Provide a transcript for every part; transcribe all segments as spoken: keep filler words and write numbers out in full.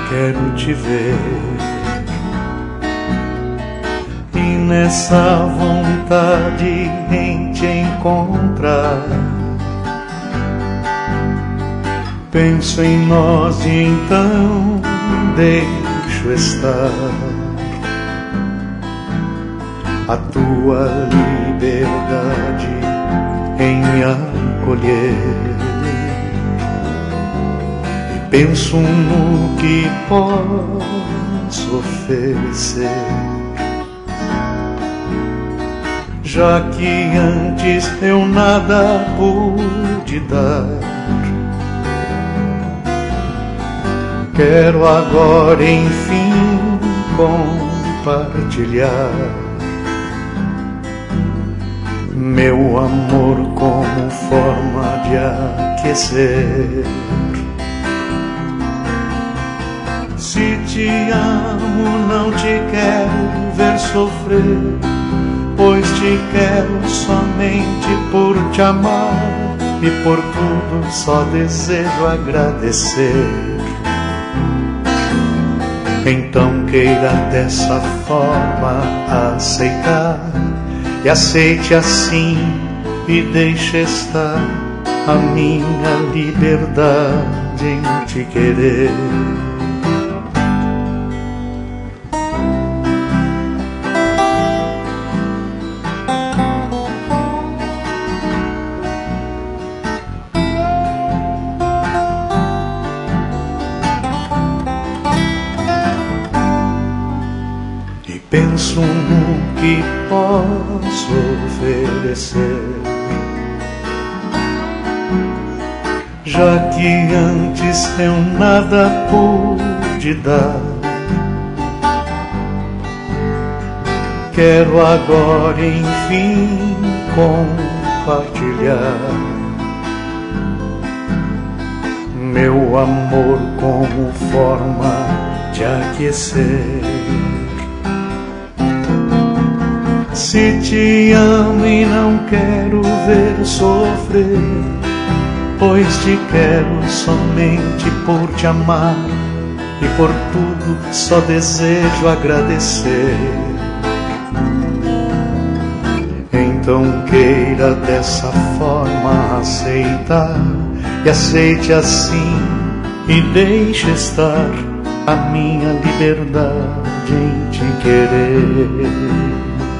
quero te ver. E nessa vontade em te encontrar, penso em nós e então deixo estar a tua liberdade em me acolher. E penso no que posso oferecer, já que antes eu nada pude dar. Quero agora enfim compartilhar meu amor como forma de aquecer. Se te amo, não te quero ver sofrer, pois te quero somente por te amar, e por tudo só desejo agradecer. Então queira dessa forma aceitar, e aceite assim e deixe estar a minha liberdade em te querer. Penso no que posso oferecer, já que antes eu nada pude dar. Quero agora enfim compartilhar meu amor como forma de aquecer. Se te amo e não quero ver sofrer, pois te quero somente por te amar, e por tudo só desejo agradecer. Então queira dessa forma aceitar, e aceite assim e deixe estar a minha liberdade em te querer.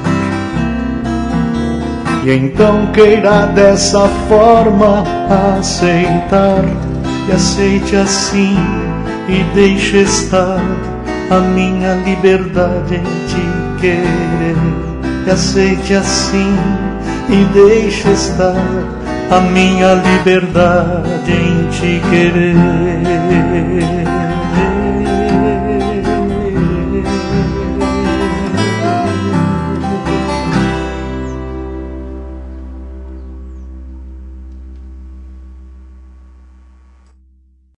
E então queira dessa forma aceitar, e aceite assim e deixe estar a minha liberdade em te querer. E aceite assim e deixe estar a minha liberdade em te querer.